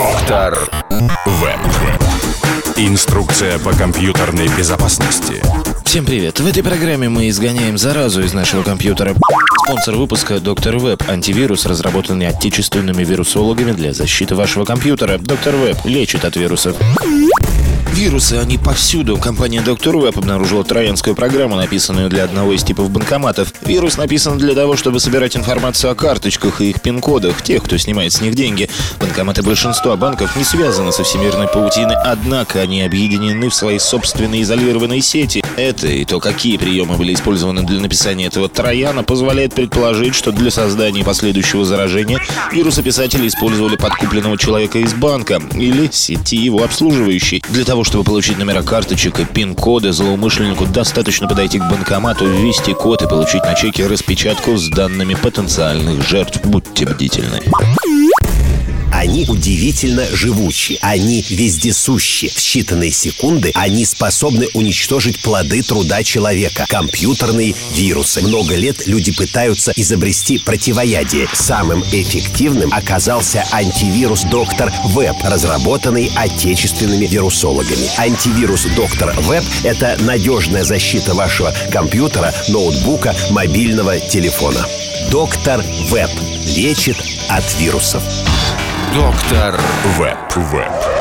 Доктор Веб. Инструкция по компьютерной безопасности. Всем привет! В этой программе мы изгоняем заразу из нашего компьютера. Спонсор выпуска — Доктор Веб. Антивирус, разработанный отечественными вирусологами для защиты вашего компьютера. Доктор Веб лечит от вирусов. Вирусы, они повсюду. Компания Доктор Веб обнаружила троянскую программу, написанную для одного из типов банкоматов. Вирус написан для того, чтобы собирать информацию о карточках и их пин-кодах тех, кто снимает с них деньги. Банкоматы большинства банков не связаны со всемирной паутиной, однако они объединены в свои собственные изолированные сети. Это и то, какие приемы были использованы для написания этого трояна, позволяет предположить, что для создания последующего заражения вирусописатели использовали подкупленного человека из банка или сети его обслуживающей. Для того, чтобы получить номера карточек и пин-коды, злоумышленнику достаточно подойти к банкомату, ввести код и получить на чеке распечатку с данными потенциальных жертв. Будьте бдительны. Они удивительно живучи, они вездесущи. В считанные секунды они способны уничтожить плоды труда человека. Компьютерные вирусы. Много лет люди пытаются изобрести противоядие. Самым эффективным оказался антивирус Доктор Веб, разработанный отечественными вирусологами. Антивирус Доктор Веб — это надежная защита вашего компьютера, ноутбука, мобильного телефона. Доктор Веб лечит от вирусов. Доктор Веб.